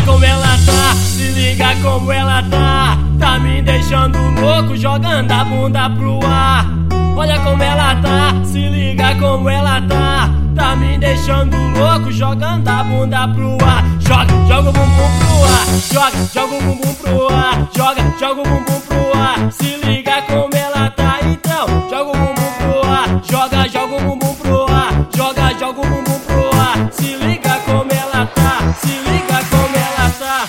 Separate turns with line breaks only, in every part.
como ela tá, se liga como ela tá. Tá me deixando louco, jogando a bunda pro ar. Olha como ela tá, se liga como ela tá. Tá me deixando louco, jogando a bunda pro ar. Joga o bumbum pro ar. Joga o bumbum pro ar. Joga o bumbum pro ar. Se liga como ela tá, então joga o bumbum pro ar. Joga o bumbum pro ar. Joga o bumbum pro ar. Se liga como ela tá, se liga como ela tá.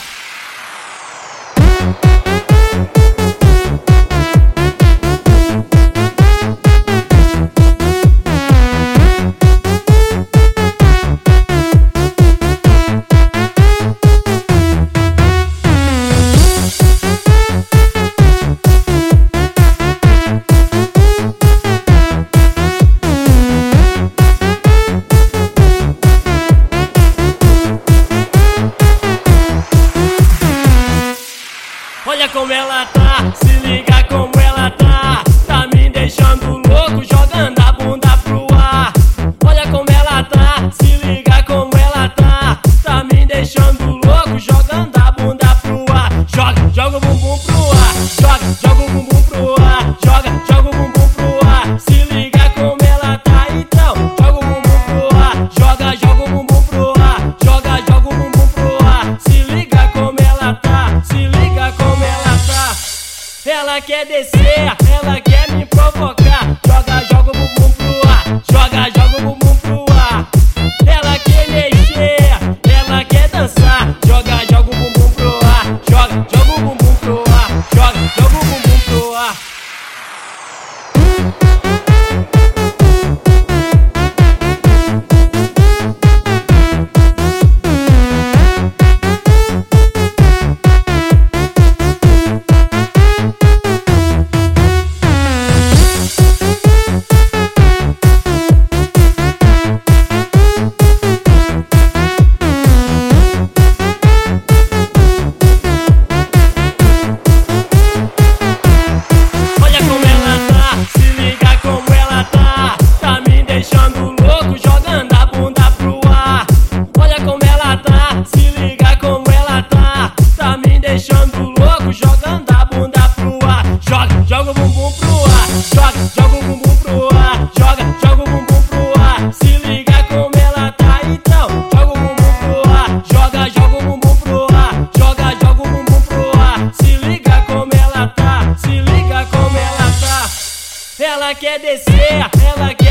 Olha como ela tá, se liga como ela tá. Tá me deixando louco, jogando a bunda pro ar. Olha como ela tá, se liga como ela tá. Tá me deixando louco, jogando a bunda pro ar. Joga o bumbum pro ar. Joga o bumbum pro ar. Joga o bumbum pro ar. Se liga como ela tá, então joga o bumbum pro ar. Joga o bumbum pro ar. Joga o bumbum pro ar. Se liga como ela tá, se liga como ela tá. Ela quer descer, ela quer me provocar. Joga o bumbum pro ar. Joga o bumbum pro ar. Ela quer mexer, ela quer dançar. Joga o bumbum pro ar. Joga o bumbum pro ar. Joga o bumbum pro ar. Deixando louco, jogando a bunda pro ar. Olha como ela tá, se liga como ela tá. Tá me deixando louco, jogando a bunda pro ar. Joga o bumbum pro ar. Joga o bumbum pro ar. Joga o bumbum pro ar. Se liga como ela tá, então joga o bumbum pro ar. Joga o bumbum pro ar. Joga o bumbum pro ar. Se liga como ela tá, se liga como ela tá. Ela quer descer, ela quer